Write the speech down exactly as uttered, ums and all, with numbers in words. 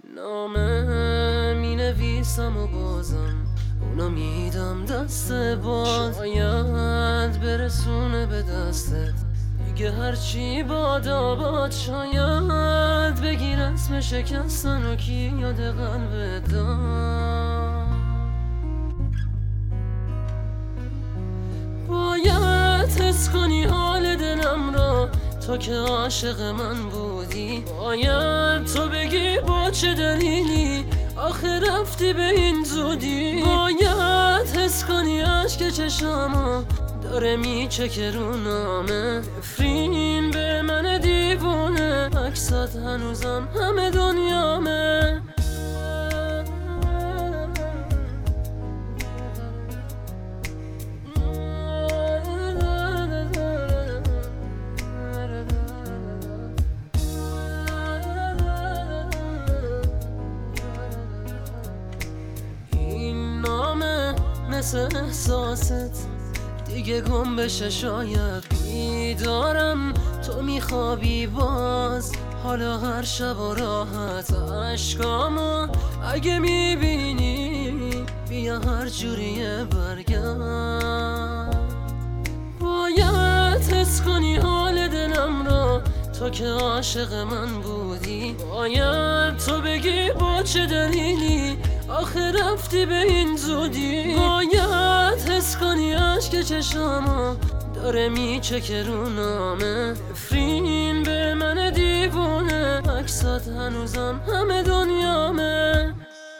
نامه می نویسم و بازم اونو میدم دست باز، شاید برسونه به دستت دیگه هرچی بادا باد. شاید بگیر اسم شکستن و کی یاد قلبت داد. باید حس کنی حال دلم را تو که عاشق من بودی. باید تو بگی با چه دلیلی آخه رفتی به این زودی. باید حس کنی عشق چشامو داره میچکه رو نامه. نفرین به من دیوونه، عکسات هنوزم همه دنیامه. مثل احساست دیگه گم بشه، شاید بیدارم تو میخوابی باز. حالا هر شب و راحت عشقامو اگه میبینی بیا هر جوریه برگرد. باید حس کنی حال دلم را تو که عاشق من بودی. باید تو بگی با چه دلیلی آخه رفتی به این زودی. باید حس کنی عشق چشامو داره میچکه رو نامه. نفرین به من دیوونه، عکسات هنوزم همه دنیامه.